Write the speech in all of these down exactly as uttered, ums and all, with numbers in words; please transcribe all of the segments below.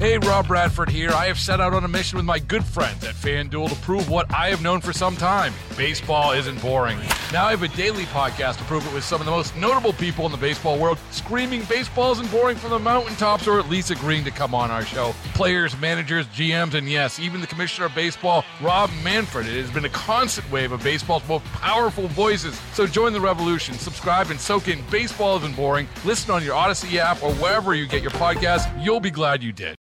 Hey, Rob Bradford here. I have set out on a mission with my good friends at FanDuel to prove what I have known for some time. Baseball isn't boring. Now I have a daily podcast to prove it with some of the most notable people in the baseball world, screaming baseball isn't boring from the mountaintops, or at least agreeing to come on our show. Players, managers, G Ms, and yes, even the commissioner of baseball, Rob Manfred. It has been a constant wave of baseball's most powerful voices. So join the revolution. Subscribe and soak in Baseball Isn't Boring. Listen on your Odyssey app or wherever you get your podcasts. You'll be glad you did.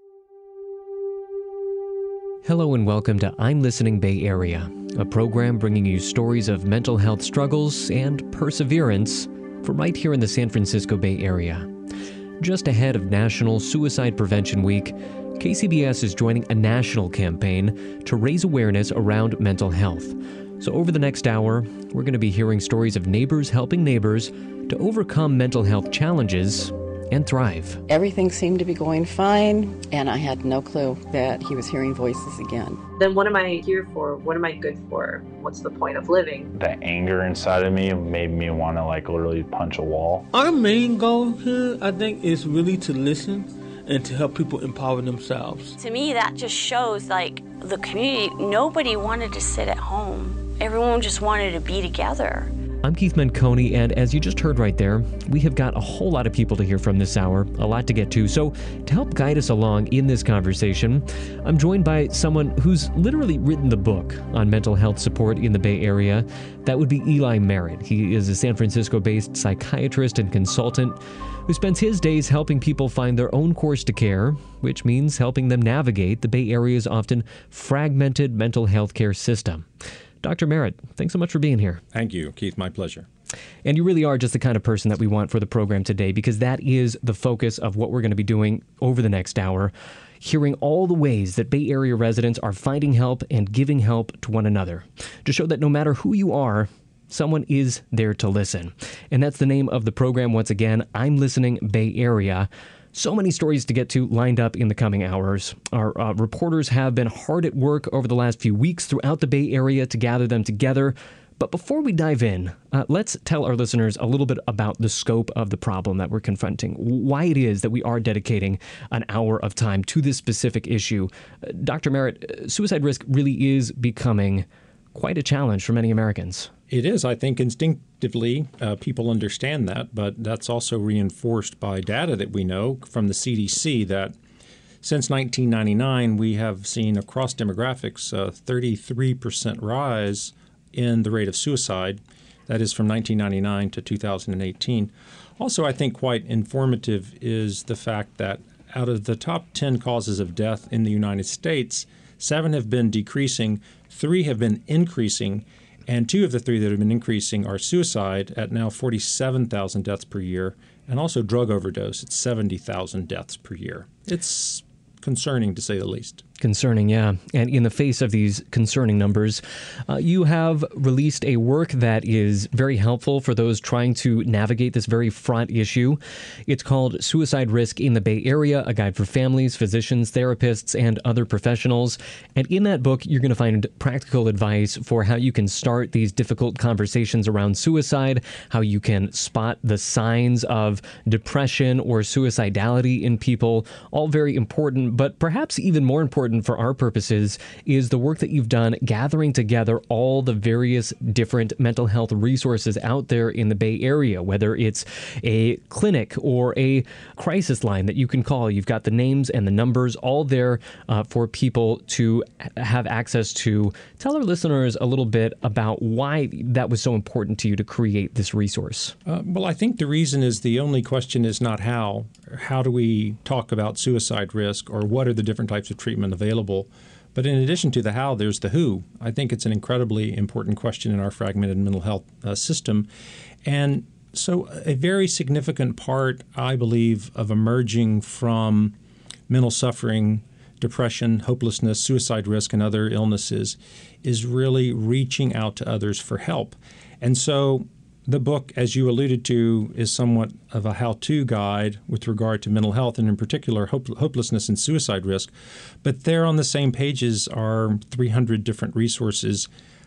Hello and welcome to I'm Listening Bay Area, a program bringing you stories of mental health struggles and perseverance from right here in the San Francisco Bay Area. Just ahead of National Suicide Prevention Week, K C B S is joining a national campaign to raise awareness around mental health. So over the next hour, we're going to be hearing stories of neighbors helping neighbors to overcome mental health challenges and thrive. Everything seemed to be going fine, and I had no clue that he was hearing voices again. Then what am I here for? What am I good for? What's the point of living? The anger inside of me made me want to like literally punch a wall. Our main goal here, I think, is really to listen and to help people empower themselves. To me, that just shows like the community, nobody wanted to sit at home. Everyone just wanted to be together. I'm Keith Menconi, and as you just heard right there, we have got a whole lot of people to hear from this hour, a lot to get to. So to help guide us along in this conversation, I'm joined by someone who's literally written the book on mental health support in the Bay Area. That would be Eli Merritt. He is a San Francisco-based psychiatrist and consultant who spends his days helping people find their own course to care, which means helping them navigate the Bay Area's often fragmented mental health care system. Doctor Merritt, thanks so much for being here. Thank you, Keith. My pleasure. And you really are just the kind of person that we want for the program today, because that is the focus of what we're going to be doing over the next hour, hearing all the ways that Bay Area residents are finding help and giving help to one another, to show that no matter who you are, someone is there to listen. And that's the name of the program once again, I'm Listening Bay Area. So many stories to get to lined up in the coming hours. Our uh, reporters have been hard at work over the last few weeks throughout the Bay Area to gather them together. But before we dive in, uh, let's tell our listeners a little bit about the scope of the problem that we're confronting, why it is that we are dedicating an hour of time to this specific issue. Uh, Doctor Merritt, suicide risk really is becoming quite a challenge for many Americans. It is. I think instinctively uh, people understand that, but that's also reinforced by data that we know from the C D C that since nineteen ninety-nine, we have seen across demographics a thirty-three percent rise in the rate of suicide. That is from nineteen ninety-nine to two thousand eighteen. Also, I think quite informative is the fact that out of the top ten causes of death in the United States, seven have been decreasing, three have been increasing, and two of the three that have been increasing are suicide at now forty-seven thousand deaths per year, and also drug overdose at seventy thousand deaths per year. It's concerning, to say the least. Concerning, yeah. And in the face of these concerning numbers, uh, you have released a work that is very helpful for those trying to navigate this very fraught issue. It's called Suicide Risk in the Bay Area, a guide for families, physicians, therapists, and other professionals. And in that book, you're going to find practical advice for how you can start these difficult conversations around suicide, how you can spot the signs of depression or suicidality in people, all very important, but perhaps even more important for our purposes is the work that you've done gathering together all the various different mental health resources out there in the Bay Area, whether it's a clinic or a crisis line that you can call. You've got the names and the numbers all there uh, for people to have access to. Tell our listeners a little bit about why that was so important to you to create this resource. Uh, well, I think the reason is the only question is not how. How do we talk about suicide risk, or what are the different types of treatment available? But in addition to the how, there's the who. I think it's an incredibly important question in our fragmented mental health uh, system. And so a very significant part, I believe, of emerging from mental suffering, depression, hopelessness, suicide risk, and other illnesses is really reaching out to others for help. And so the book, as you alluded to, is somewhat of a how-to guide with regard to mental health, and in particular hope- hopelessness and suicide risk. But there on the same pages are three hundred different resources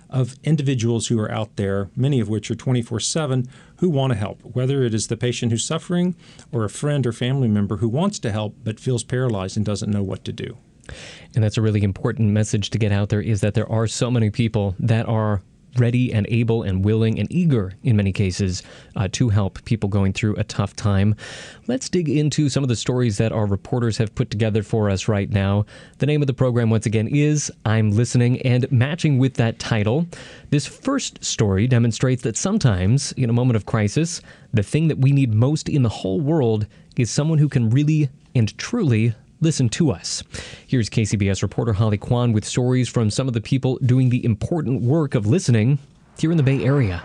of individuals who are out there, many of which are twenty-four seven, who want to help, whether it is the patient who's suffering or a friend or family member who wants to help but feels paralyzed and doesn't know what to do. And that's a really important message to get out there, is that there are so many people that are ready and able and willing and eager in many cases uh, to help people going through a tough time. Let's dig into some of the stories that our reporters have put together for us right now. The name of the program, once again, is I'm Listening, and matching with that title, this first story demonstrates that sometimes, in a moment of crisis, the thing that we need most in the whole world is someone who can really and truly listen to us. Here's K C B S reporter Holly Kwan with stories from some of the people doing the important work of listening here in the Bay Area.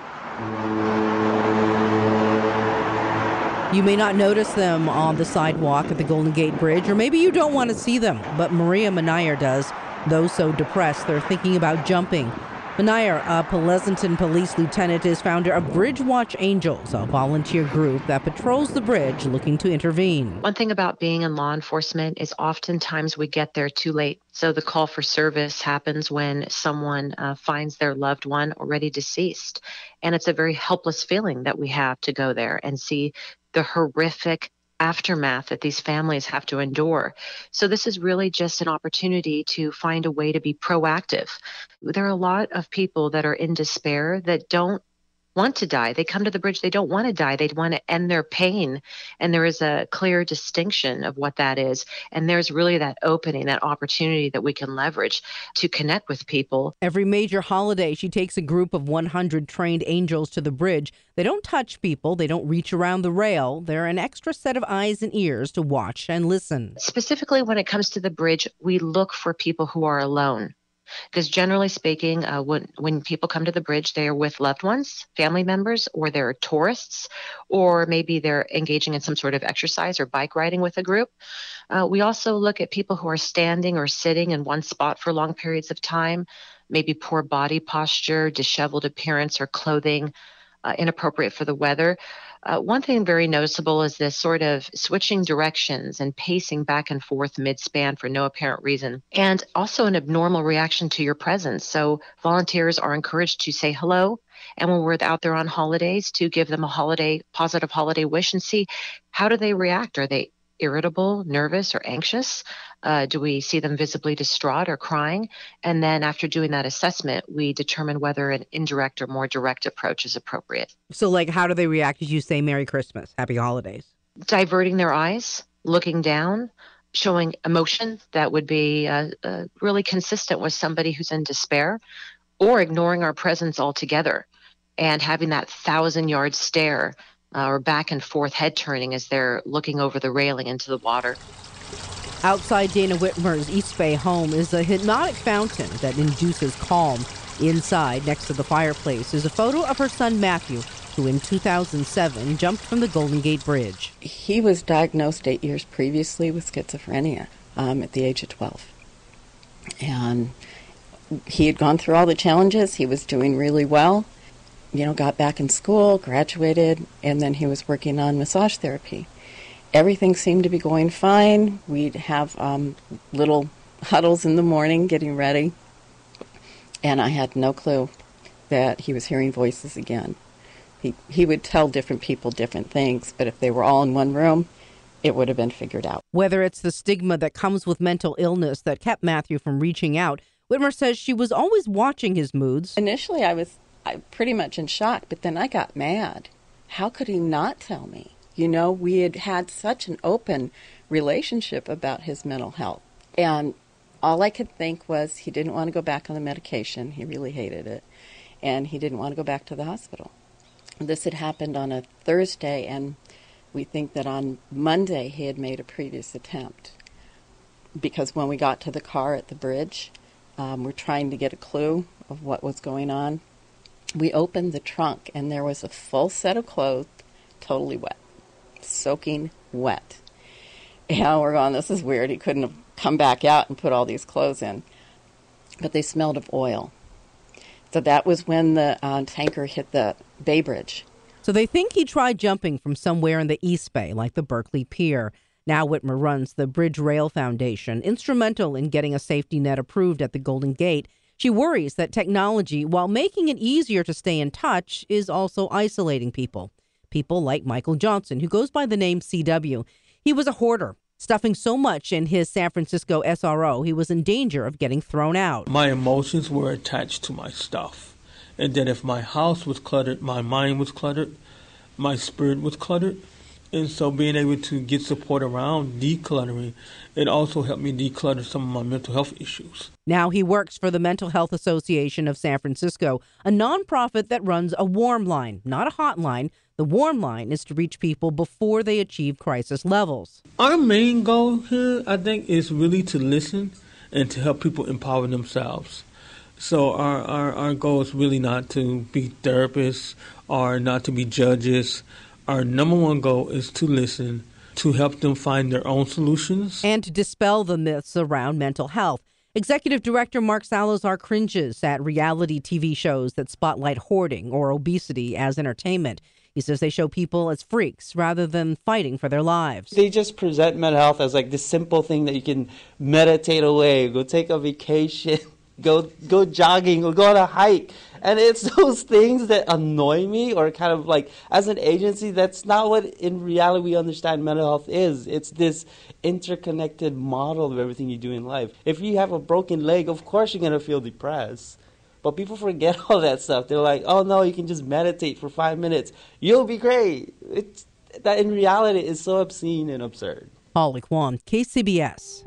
You may not notice them on the sidewalk at the Golden Gate Bridge, or maybe you don't want to see them, but Maria Menayer does. Though so depressed, they're thinking about jumping. Menayer, a Pleasanton police lieutenant, is founder of Bridge Watch Angels, a volunteer group that patrols the bridge looking to intervene. One thing about being in law enforcement is oftentimes we get there too late. So the call for service happens when someone uh, finds their loved one already deceased. And it's a very helpless feeling that we have to go there and see the horrific aftermath that these families have to endure. So this is really just an opportunity to find a way to be proactive. There are a lot of people that are in despair that don't want to die. They come to the bridge, they don't want to die. They want to end their pain. And there is a clear distinction of what that is. And there's really that opening, that opportunity that we can leverage to connect with people. Every major holiday, she takes a group of one hundred trained angels to the bridge. They don't touch people. They don't reach around the rail. They're an extra set of eyes and ears to watch and listen. Specifically, when it comes to the bridge, we look for people who are alone. Because generally speaking, uh, when, when people come to the bridge, they are with loved ones, family members, or they're tourists, or maybe they're engaging in some sort of exercise or bike riding with a group. Uh, we also look at people who are standing or sitting in one spot for long periods of time, maybe poor body posture, disheveled appearance, or clothing uh, inappropriate for the weather. Uh, one thing very noticeable is this sort of switching directions and pacing back and forth mid-span for no apparent reason, and also an abnormal reaction to your presence. So volunteers are encouraged to say hello, and when we're out there on holidays, to give them a holiday, positive holiday wish and see how do they react. Are they irritable, nervous, or anxious? Uh, do we see them visibly distraught or crying? And then after doing that assessment, we determine whether an indirect or more direct approach is appropriate. So, like, how do they react as you say Merry Christmas, Happy Holidays? Diverting their eyes, looking down, showing emotion that would be uh, uh, really consistent with somebody who's in despair, or ignoring our presence altogether and having that thousand-yard stare uh, or back and forth head turning as they're looking over the railing into the water. Outside Dana Whitmer's East Bay home is a hypnotic fountain that induces calm. Inside, next to the fireplace, is a photo of her son Matthew, who in two thousand seven jumped from the Golden Gate Bridge. He was diagnosed eight years previously with schizophrenia um, at the age of twelve. And he had gone through all the challenges. He was doing really well. You know, got back in school, graduated, and then he was working on massage therapy. Everything seemed to be going fine. We'd have um, little huddles in the morning getting ready. And I had no clue that he was hearing voices again. He, he would tell different people different things, but if they were all in one room, it would have been figured out. Whether it's the stigma that comes with mental illness that kept Matthew from reaching out, Whitmer says she was always watching his moods. Initially, I was I, pretty much in shock, but then I got mad. How could he not tell me? You know, we had had such an open relationship about his mental health. And all I could think was he didn't want to go back on the medication. He really hated it. And he didn't want to go back to the hospital. This had happened on a Thursday, and we think that on Monday he had made a previous attempt. Because when we got to the car at the bridge, um, we're trying to get a clue of what was going on. We opened the trunk, and there was a full set of clothes, totally wet, soaking wet. And we're going, this is weird. He couldn't have come back out and put all these clothes in. But they smelled of oil. So that was when the uh, tanker hit the Bay Bridge. So they think he tried jumping from somewhere in the East Bay, like the Berkeley Pier. Now Whitmer runs the Bridge Rail Foundation, instrumental in getting a safety net approved at the Golden Gate. She worries that technology, while making it easier to stay in touch, is also isolating people. People like Michael Johnson, who goes by the name C W. He was a hoarder, stuffing so much in his San Francisco S R O, he was in danger of getting thrown out. My emotions were attached to my stuff. And that if my house was cluttered, my mind was cluttered, my spirit was cluttered. And so being able to get support around decluttering, it also helped me declutter some of my mental health issues. Now he works for the Mental Health Association of San Francisco, a nonprofit that runs a warm line, not a hotline. The warm line is to reach people before they achieve crisis levels. Our main goal here, I think, is really to listen and to help people empower themselves. So our, our, our goal is really not to be therapists or not to be judges. Our number one goal is to listen, to help them find their own solutions. And to dispel the myths around mental health. Executive Director Mark Salazar cringes at reality T V shows that spotlight hoarding or obesity as entertainment. He says they show people as freaks rather than fighting for their lives. They just present mental health as like this simple thing that you can meditate away, go take a vacation, go go jogging, or go on a hike. And it's those things that annoy me, or kind of like, as an agency, that's not what in reality we understand mental health is. It's this interconnected model of everything you do in life. If you have a broken leg, of course you're going to feel depressed. But people forget all that stuff. They're like, oh no, you can just meditate for five minutes. You'll be great. It's, that in reality is so obscene and absurd. Holly Kwan, K C B S.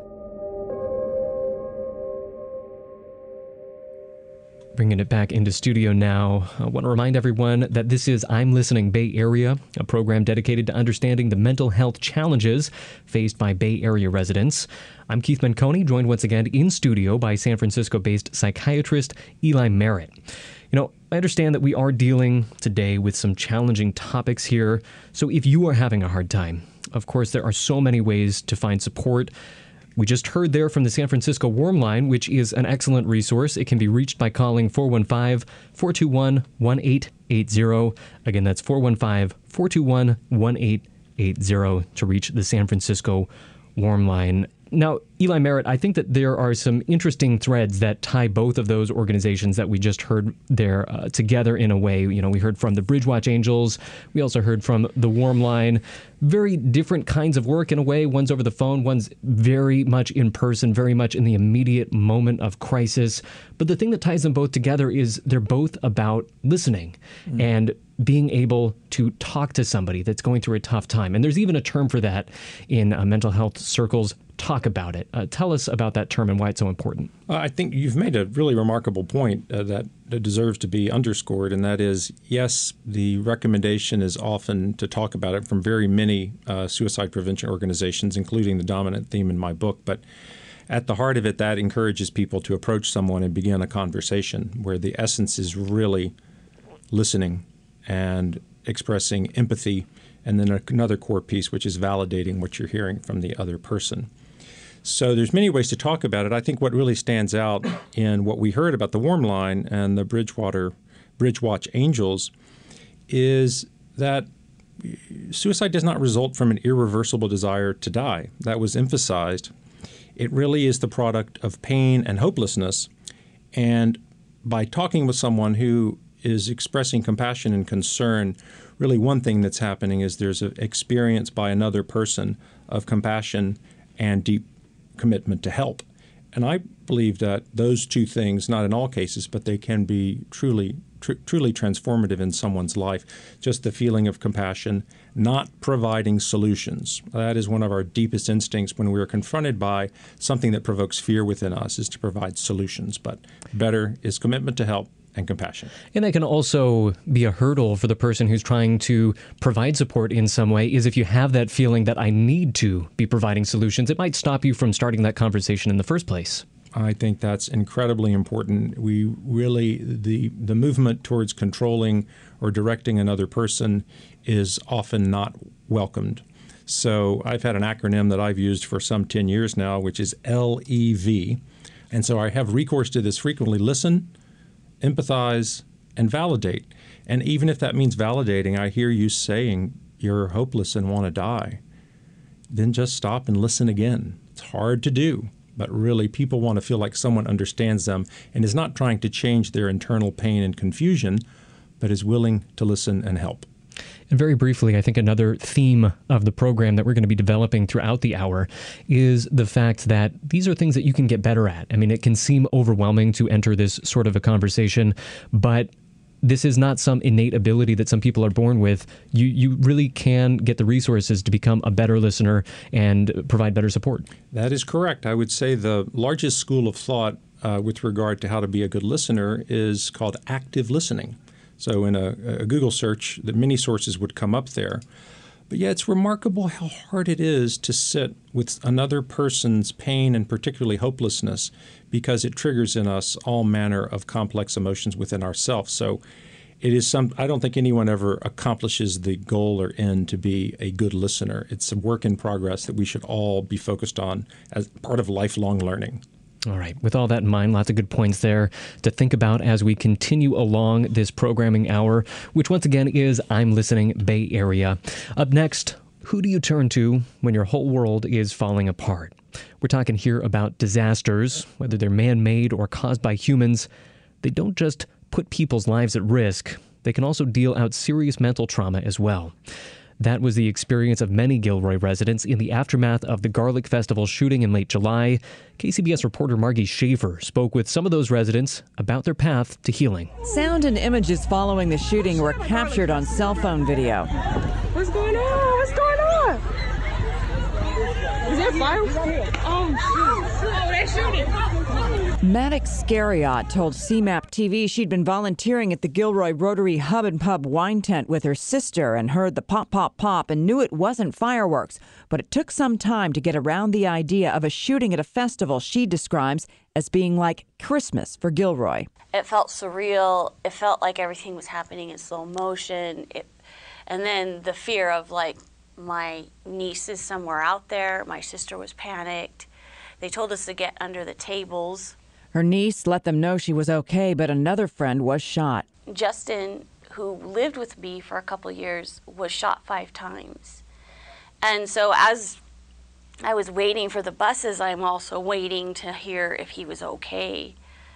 Bringing it back into studio now, I want to remind everyone that this is I'm Listening Bay Area, a program dedicated to understanding the mental health challenges faced by Bay Area residents. I'm Keith Menconi, joined once again in studio by San Francisco-based psychiatrist Eli Merritt. You know, I understand that we are dealing today with some challenging topics here, so if you are having a hard time, of course, there are so many ways to find support. We just heard there from the San Francisco Warm Line, which is an excellent resource. It can be reached by calling four one five, four two one, one eight eight zero. Again, that's four one five, four two one, one eight eight zero to reach the San Francisco Warm Line. Now, Eli Merritt, I think that there are some interesting threads that tie both of those organizations that we just heard there uh, together in a way. You know, we heard from the Bridgewatch Angels. We also heard from the Warm Line. Very different kinds of work in a way. One's over the phone. One's very much in person, very much in the immediate moment of crisis. But the thing that ties them both together is they're both about listening mm. and being able to talk to somebody that's going through a tough time. And there's even a term for that in uh, mental health circles. Talk about it. Uh, tell us about that term and why it's so important. Uh, I think you've made a really remarkable point uh, that, that deserves to be underscored, and that is, yes, the recommendation is often to talk about it from very many uh, suicide prevention organizations, including the dominant theme in my book. But at the heart of it, that encourages people to approach someone and begin a conversation where the essence is really listening and expressing empathy, and then another core piece, which is validating what you're hearing from the other person. So there's many ways to talk about it. I think what really stands out in what we heard about the Warm Line and the Bridgewater Bridgewatch Angels is that suicide does not result from an irreversible desire to die. That was emphasized. It really is the product of pain and hopelessness. And by talking with someone who is expressing compassion and concern, really one thing that's happening is there's an experience by another person of compassion and deep commitment to help. And I believe that those two things, not in all cases, but they can be truly tr- truly transformative in someone's life. Just the feeling of compassion, not providing solutions. That is one of our deepest instincts when we are confronted by something that provokes fear within us, is to provide solutions. But better is commitment to help and compassion. And that can also be a hurdle for the person who's trying to provide support in some way, is if you have that feeling that I need to be providing solutions, it might stop you from starting that conversation in the first place. I think that's incredibly important. We really, the, the movement towards controlling or directing another person is often not welcomed. So I've had an acronym that I've used for some ten years now, which is L E V. And so I have recourse to this frequently. Listen, empathize, and validate. And even if that means validating, I hear you saying you're hopeless and want to die, then just stop and listen again. It's hard to do, but really people want to feel like someone understands them and is not trying to change their internal pain and confusion, but is willing to listen and help. And very briefly, I think another theme of the program that we're going to be developing throughout the hour is the fact that these are things that you can get better at. I mean, it can seem overwhelming to enter this sort of a conversation, but this is not some innate ability that some people are born with. You you really can get the resources to become a better listener and provide better support. That is correct. I would say the largest school of thought uh, with regard to how to be a good listener is called active listening. So in a, a Google search, the many sources would come up there. But yeah, it's remarkable how hard it is to sit with another person's pain and particularly hopelessness, because it triggers in us all manner of complex emotions within ourselves. So it is some, I don't think anyone ever accomplishes the goal or end to be a good listener. It's a work in progress that we should all be focused on as part of lifelong learning. All right. With all that in mind, lots of good points there to think about as we continue along this programming hour, which once again is I'm Listening Bay Area. Up next, who do you turn to when your whole world is falling apart? We're talking here about disasters, whether they're man-made or caused by humans. They don't just put people's lives at risk. They can also deal out serious mental trauma as well. That was the experience of many Gilroy residents in the aftermath of the Garlic Festival shooting in late July. K C B S reporter Margie Schaefer spoke with some of those residents about their path to healing. Sound and images following the shooting were captured on cell phone video. What's going on? What's going on? Is there fire? Oh, shoot. Oh, they're shooting. Maddox Scariot told C MAP T V she'd been volunteering at the Gilroy Rotary Hub and Pub wine tent with her sister and heard the pop, pop, pop and knew it wasn't fireworks. But it took some time to get around the idea of a shooting at a festival she describes as being like Christmas for Gilroy. It felt surreal. It felt like everything was happening in slow motion. It, and then the fear of, like, my niece is somewhere out there. My sister was panicked. They told us to get under the tables. Her niece let them know she was okay, but another friend was shot. Justin, who lived with me for a couple years, was shot five times. And so as I was waiting for the buses, I'm also waiting to hear if he was okay.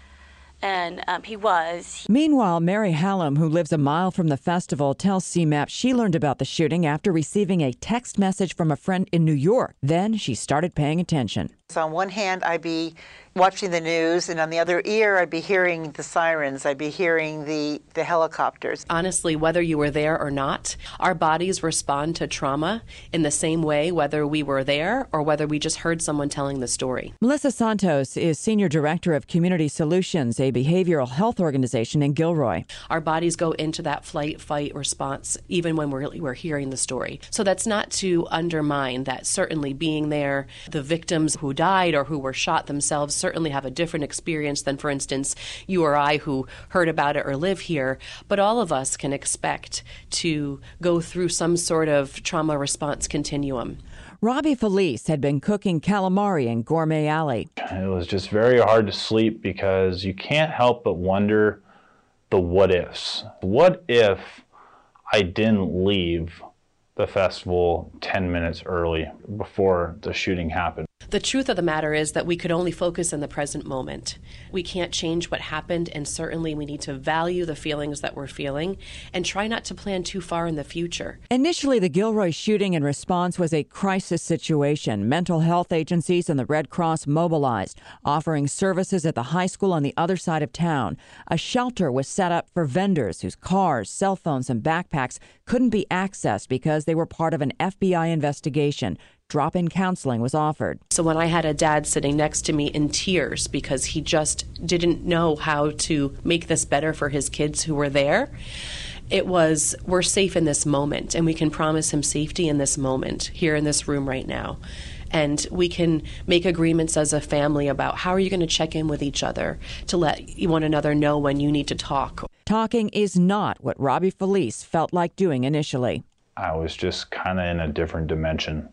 And um, he was. Meanwhile, Mary Hallam, who lives a mile from the festival, tells C MAP she learned about the shooting after receiving a text message from a friend in New York. Then she started paying attention. So on one hand, I'd be watching the news, and on the other ear, I'd be hearing the sirens. I'd be hearing the, the helicopters. Honestly, whether you were there or not, our bodies respond to trauma in the same way, whether we were there or whether we just heard someone telling the story. Melissa Santos is Senior Director of Community Solutions, a behavioral health organization in Gilroy. Our bodies go into that flight, fight response even when we're, we're hearing the story. So that's not to undermine that certainly being there, the victims who died or who were shot themselves certainly have a different experience than, for instance, you or I who heard about it or live here. But all of us can expect to go through some sort of trauma response continuum. Robbie Felice had been cooking calamari in Gourmet Alley. It was just very hard to sleep because you can't help but wonder the what ifs. What if I didn't leave the festival ten minutes early before the shooting happened? The truth of the matter is that we could only focus in the present moment. We can't change what happened, and certainly we need to value the feelings that we're feeling and try not to plan too far in the future. Initially, the Gilroy shooting in response was a crisis situation. Mental health agencies and the Red Cross mobilized, offering services at the high school on the other side of town. A shelter was set up for vendors whose cars, cell phones, and backpacks couldn't be accessed because they were part of an F B I investigation. Drop-in counseling was offered. So when I had a dad sitting next to me in tears because he just didn't know how to make this better for his kids who were there, it was, we're safe in this moment, and we can promise him safety in this moment, here in this room right now. And we can make agreements as a family about how are you going to check in with each other to let one another know when you need to talk. Talking is not what Robbie Felice felt like doing initially. I was just kind of in a different dimension.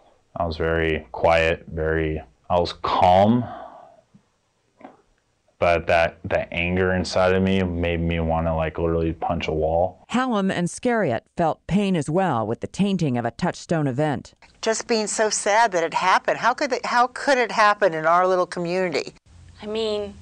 I was very quiet, very, I was calm, but that, that anger inside of me made me want to like literally punch a wall. Hallam and Scariot felt pain as well with the tainting of a touchstone event. Just being so sad that it happened. How could it, how could it happen in our little community? I mean,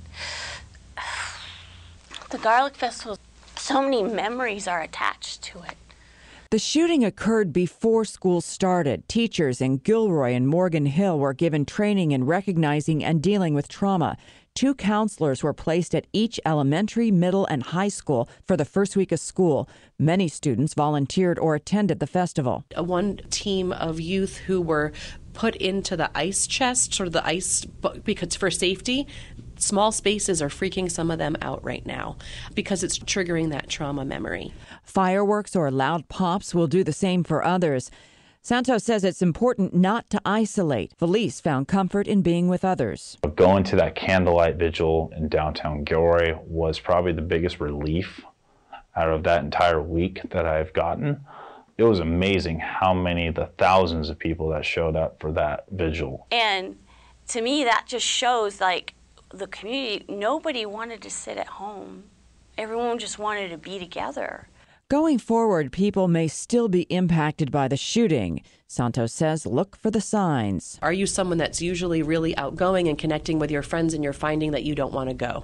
the Garlic Festival, so many memories are attached to it. The shooting occurred before school started. Teachers in Gilroy and Morgan Hill were given training in recognizing and dealing with trauma. Two counselors were placed at each elementary, middle, and high school for the first week of school. Many students volunteered or attended the festival. One team of youth who were put into the ice chest, sort of the ice, because for safety. Small spaces are freaking some of them out right now because it's triggering that trauma memory. Fireworks or loud pops will do the same for others. Santos says it's important not to isolate. Felice found comfort in being with others. Going to that candlelight vigil in downtown Gilroy was probably the biggest relief out of that entire week that I've gotten. It was amazing how many, the thousands of people that showed up for that vigil. And to me, that just shows like the community, nobody wanted to sit at home. Everyone just wanted to be together. Going forward, people may still be impacted by the shooting. Santos says look for the signs. Are you someone that's usually really outgoing and connecting with your friends and you're finding that you don't want to go?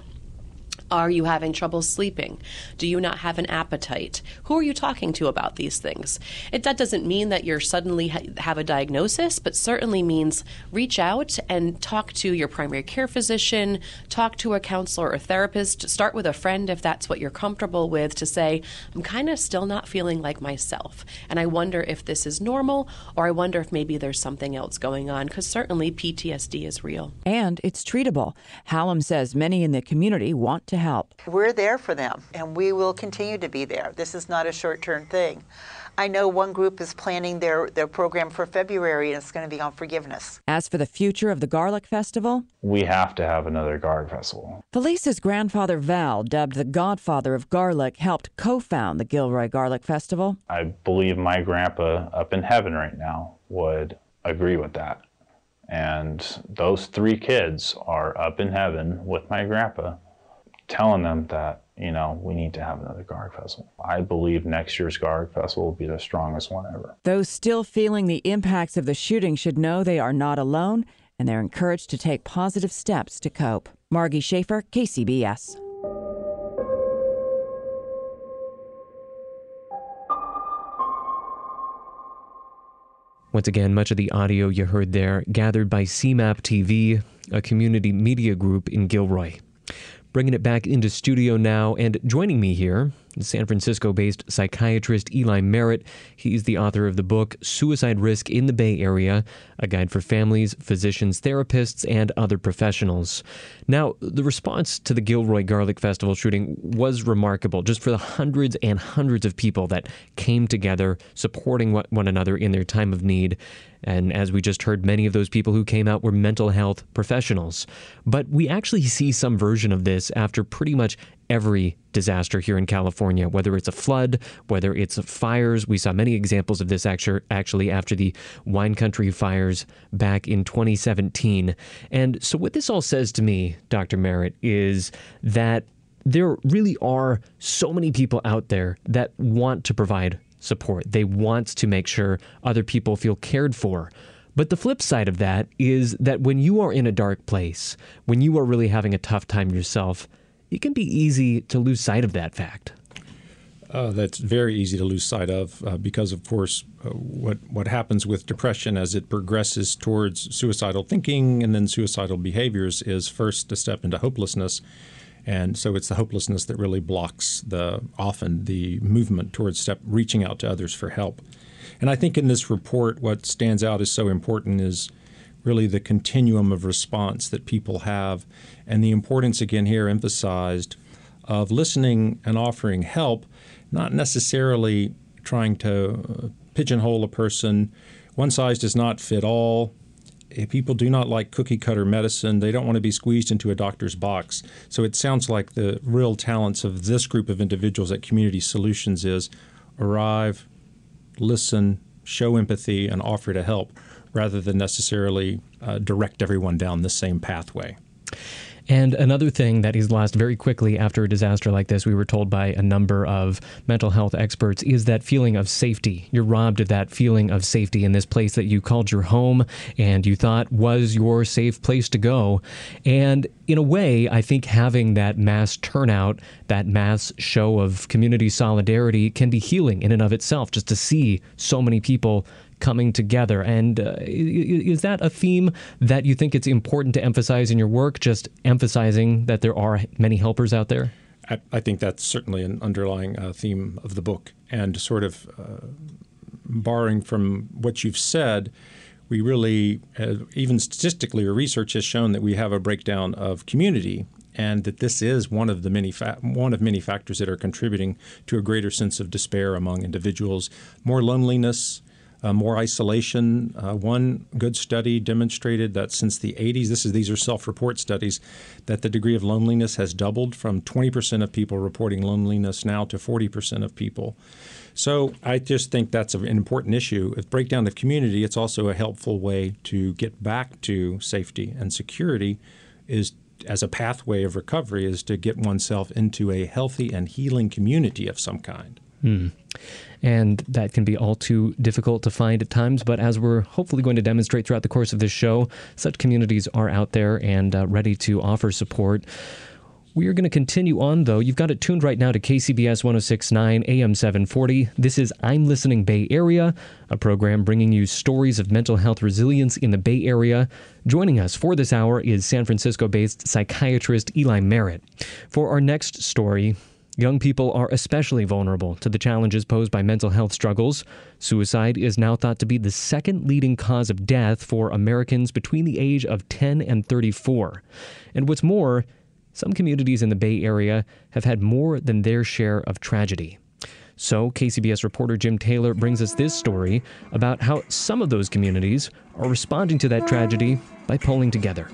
Are you having trouble sleeping? Do you not have an appetite? Who are you talking to about these things? It, that doesn't mean that you're suddenly ha- have a diagnosis, but certainly means reach out and talk to your primary care physician, talk to a counselor or therapist, start with a friend if that's what you're comfortable with, to say, I'm kind of still not feeling like myself. And I wonder if this is normal, or I wonder if maybe there's something else going on, because certainly P T S D is real. And it's treatable. Hallam says many in the community want to help. We're there for them, and we will continue to be there. This is not a short-term thing. I know one group is planning their, their program for February, and it's going to be on forgiveness. As for the future of the Garlic Festival, we have to have another Garlic Festival. Felice's grandfather Val, dubbed the godfather of garlic, helped co-found the Gilroy Garlic Festival. I believe my grandpa up in heaven right now would agree with that. And those three kids are up in heaven with my grandpa, telling them that, you know, we need to have another Garlic Festival. I believe next year's Garlic Festival will be the strongest one ever. Those still feeling the impacts of the shooting should know they are not alone, and they're encouraged to take positive steps to cope. Margie Schaefer, K C B S. Once again, much of the audio you heard there gathered by C MAP T V, a community media group in Gilroy. Bringing it back into studio now, and joining me here, San Francisco-based psychiatrist Eli Merritt. He's the author of the book Suicide Risk in the Bay Area, a guide for families, physicians, therapists, and other professionals. Now, the response to the Gilroy Garlic Festival shooting was remarkable, just for the hundreds and hundreds of people that came together supporting one another in their time of need. And as we just heard, many of those people who came out were mental health professionals. But we actually see some version of this after pretty much every disaster here in California, whether it's a flood, whether it's fires. We saw many examples of this actually after the Wine Country fires back in twenty seventeen. And so what this all says to me, Doctor Merritt, is that there really are so many people out there that want to provide support. They want to make sure other people feel cared for. But the flip side of that is that when you are in a dark place, when you are really having a tough time yourself, it can be easy to lose sight of that fact. Uh, that's very easy to lose sight of uh, because, of course, uh, what what happens with depression as it progresses towards suicidal thinking and then suicidal behaviors is first a step into hopelessness. And so it's the hopelessness that really blocks the often the movement towards step reaching out to others for help. And I think in this report, what stands out as so important is really the continuum of response that people have, and the importance again here emphasized of listening and offering help, not necessarily trying to pigeonhole a person. One size does not fit all. If people do not like cookie-cutter medicine. They don't want to be squeezed into a doctor's box. So it sounds like the real talents of this group of individuals at Community Solutions is arrive, listen, show empathy, and offer to help, rather than necessarily uh, direct everyone down the same pathway. And another thing that is lost very quickly after a disaster like this, we were told by a number of mental health experts, is that feeling of safety. You're robbed of that feeling of safety in this place that you called your home and you thought was your safe place to go. And in a way, I think having that mass turnout, that mass show of community solidarity can be healing in and of itself, just to see so many people coming together. And uh, is that a theme that you think it's important to emphasize in your work, just emphasizing that there are many helpers out there? I, I think that's certainly an underlying uh, theme of the book. And sort of uh, borrowing from what you've said, we really, uh, even statistically, or research has shown that we have a breakdown of community, and that this is one of the many fa- one of many factors that are contributing to a greater sense of despair among individuals, more loneliness, Uh, more isolation. Uh, one good study demonstrated that since the eighties, this is these are self-report studies, that the degree of loneliness has doubled from twenty percent of people reporting loneliness now to forty percent of people. So I just think that's an important issue. With breakdown of community, it's also a helpful way to get back to safety and security, is as a pathway of recovery, is to get oneself into a healthy and healing community of some kind. Hmm. And that can be all too difficult to find at times. But as we're hopefully going to demonstrate throughout the course of this show, such communities are out there and uh, ready to offer support. We are going to continue on, though. You've got it tuned right now to K C B S one oh six point nine A M seven forty. This is I'm Listening Bay Area, a program bringing you stories of mental health resilience in the Bay Area. Joining us for this hour is San Francisco-based psychiatrist Eli Merritt. For our next story, young people are especially vulnerable to the challenges posed by mental health struggles. Suicide is now thought to be the second leading cause of death for Americans between the age of ten and thirty-four. And what's more, some communities in the Bay Area have had more than their share of tragedy. So K C B S reporter Jim Taylor brings us this story about how some of those communities are responding to that tragedy by pulling together.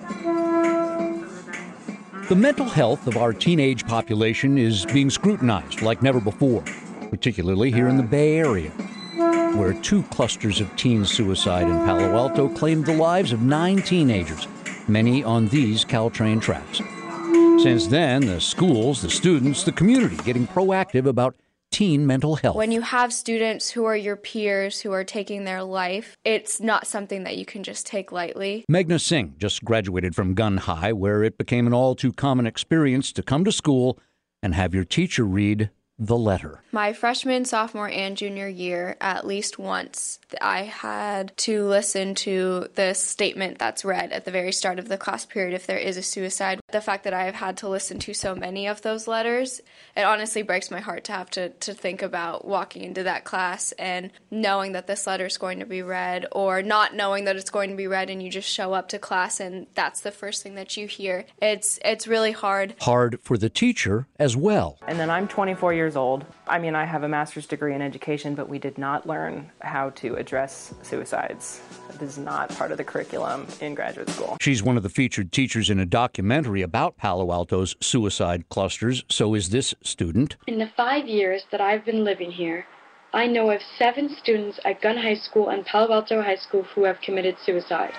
The mental health of our teenage population is being scrutinized like never before, particularly here in the Bay Area, where two clusters of teen suicide in Palo Alto claimed the lives of nine teenagers, many on these Caltrain tracks. Since then, the schools, the students, the community getting proactive about teen mental health. When you have students who are your peers who are taking their life, it's not something that you can just take lightly. Meghna Singh just graduated from Gun High, where it became an all too common experience to come to school and have your teacher read the letter. My freshman, sophomore, and junior year, at least once, I had to listen to the statement that's read at the very start of the class period if there is a suicide. The fact that I have had to listen to so many of those letters, it honestly breaks my heart to have to, to think about walking into that class and knowing that this letter is going to be read, or not knowing that it's going to be read and you just show up to class and that's the first thing that you hear. It's, it's really hard. Hard for the teacher as well. And then I'm twenty-four years old. I mean, I have a master's degree in education, but we did not learn how to address suicides. This is not part of the curriculum in graduate school. She's one of the featured teachers in a documentary about Palo Alto's suicide clusters. So is this student. In the five years that I've been living here, I know of seven students at Gun High School and Palo Alto High School who have committed suicide.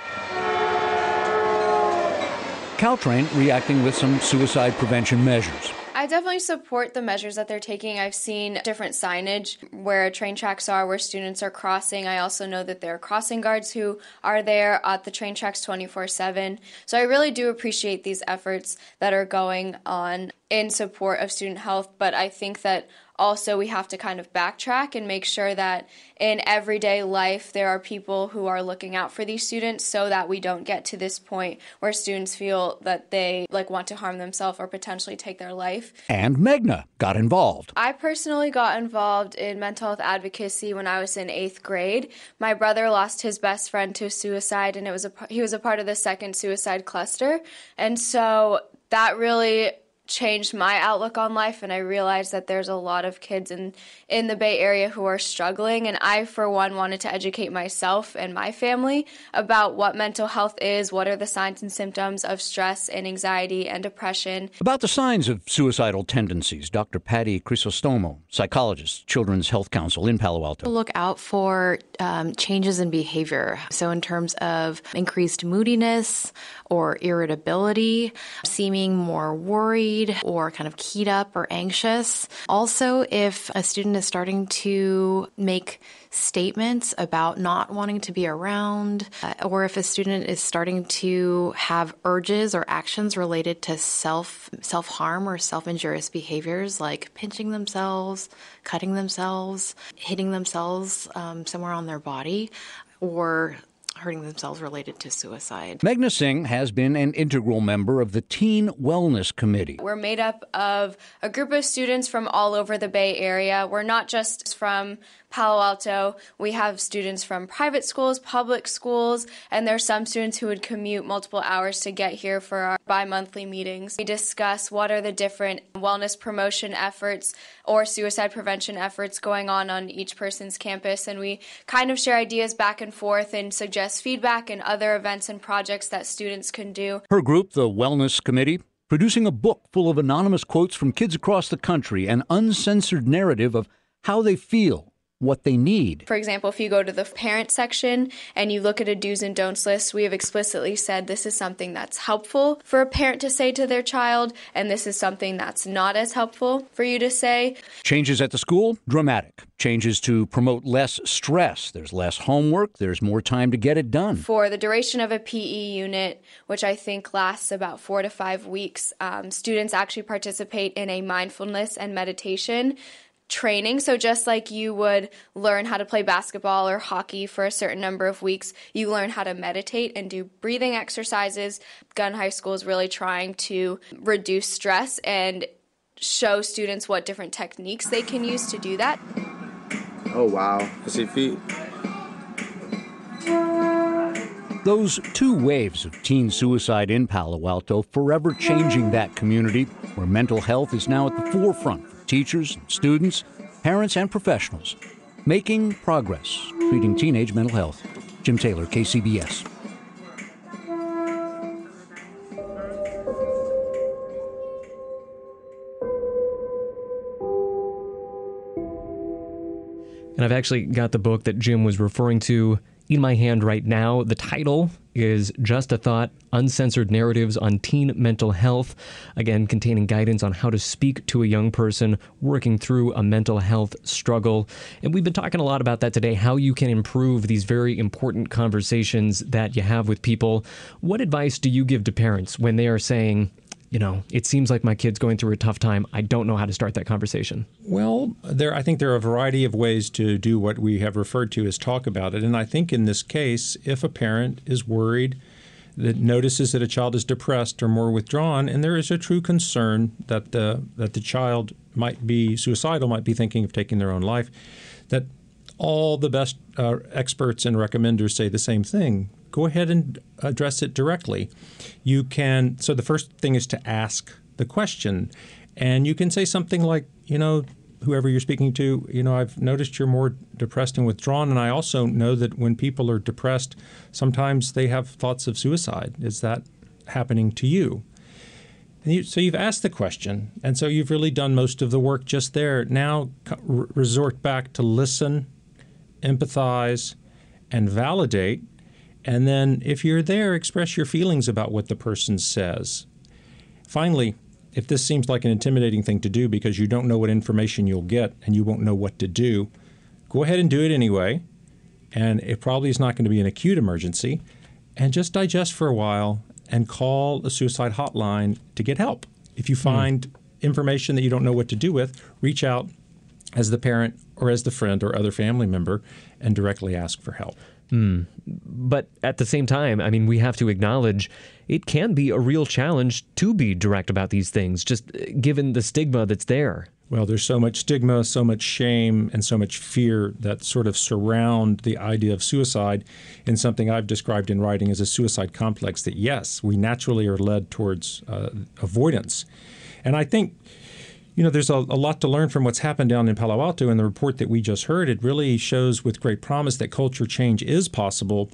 Caltrain reacting with some suicide prevention measures. I definitely support the measures that they're taking. I've seen different signage where train tracks are, where students are crossing. I also know that there are crossing guards who are there at the train tracks twenty-four seven. So I really do appreciate these efforts that are going on in support of student health, but I think that also we have to kind of backtrack and make sure that in everyday life there are people who are looking out for these students so that we don't get to this point where students feel that they like want to harm themselves or potentially take their life. And Meghna got involved. I personally got involved in mental health advocacy when I was in eighth grade. My brother lost his best friend to suicide, and it was a he was a part of the second suicide cluster, and so that really changed my outlook on life, and I realized that there's a lot of kids in, in the Bay Area who are struggling, and I, for one, wanted to educate myself and my family about what mental health is, what are the signs and symptoms of stress and anxiety and depression. About the signs of suicidal tendencies, Doctor Patty Crisostomo, psychologist, Children's Health Council in Palo Alto. Look out for um, changes in behavior. So in terms of increased moodiness or irritability, seeming more worried or kind of keyed up or anxious. Also, if a student is starting to make statements about not wanting to be around, uh, or if a student is starting to have urges or actions related to self, self-harm or self-injurious behaviors like pinching themselves, cutting themselves, hitting themselves um, somewhere on their body, or hurting themselves related to suicide. Meghna Singh has been an integral member of the Teen Wellness Committee. We're made up of a group of students from all over the Bay Area. We're not just from Palo Alto. We have students from private schools, public schools, and there's some students who would commute multiple hours to get here for our bi-monthly meetings. We discuss what are the different wellness promotion efforts or suicide prevention efforts going on on each person's campus, and we kind of share ideas back and forth and suggest feedback and other events and projects that students can do. Her group, the Wellness Committee, producing a book full of anonymous quotes from kids across the country, an uncensored narrative of how they feel, what they need. For example, if you go to the parent section and you look at a do's and don'ts list, we have explicitly said this is something that's helpful for a parent to say to their child, and this is something that's not as helpful for you to say. Changes at the school, dramatic. Changes to promote less stress. There's less homework. There's more time to get it done. For the duration of a P E unit, which I think lasts about four to five weeks, um, students actually participate in a mindfulness and meditation training. So just like you would learn how to play basketball or hockey for a certain number of weeks, you learn how to meditate and do breathing exercises. Gunn High School is really trying to reduce stress and show students what different techniques they can use to do that. Oh, wow. I see feet. Those two waves of teen suicide in Palo Alto forever changing that community where mental health is now at the forefront for teachers, students, parents, and professionals, making progress treating teenage mental health. Jim Taylor, K C B S. And I've actually got the book that Jim was referring to in my hand right now. The title is Just a Thought, Uncensored Narratives on Teen Mental Health, again, containing guidance on how to speak to a young person working through a mental health struggle. And we've been talking a lot about that today, how you can improve these very important conversations that you have with people. What advice do you give to parents when they are saying, you know, it seems like my kid's going through a tough time. I don't know how to start that conversation? Well, there, I think there are a variety of ways to do what we have referred to as talk about it. And I think in this case, if a parent is worried, that notices that a child is depressed or more withdrawn, and there is a true concern that the that the child might be suicidal, might be thinking of taking their own life, that all the best uh, experts and recommenders say the same thing. Go ahead and address it directly. You can, so the first thing is to ask the question. And you can say something like, you know, whoever you're speaking to, you know, I've noticed you're more depressed and withdrawn. And I also know that when people are depressed, sometimes they have thoughts of suicide. Is that happening to you? And you so you've asked the question. And so you've really done most of the work just there. Now r- resort back to listen, empathize, and validate. And then if you're there, express your feelings about what the person says. Finally, if this seems like an intimidating thing to do because you don't know what information you'll get and you won't know what to do, go ahead and do it anyway. And it probably is not going to be an acute emergency. And just digest for a while and call a suicide hotline to get help. If you find mm. information that you don't know what to do with, reach out as the parent or as the friend or other family member and directly ask for help. Mm. But at the same time, I mean, we have to acknowledge it can be a real challenge to be direct about these things, just given the stigma that's there. Well, there's so much stigma, so much shame, and so much fear that sort of surround the idea of suicide in something I've described in writing as a suicide complex that, yes, we naturally are led towards uh, avoidance. And I think, you know, there's a, a lot to learn from what's happened down in Palo Alto. In the report that we just heard, it really shows with great promise that culture change is possible.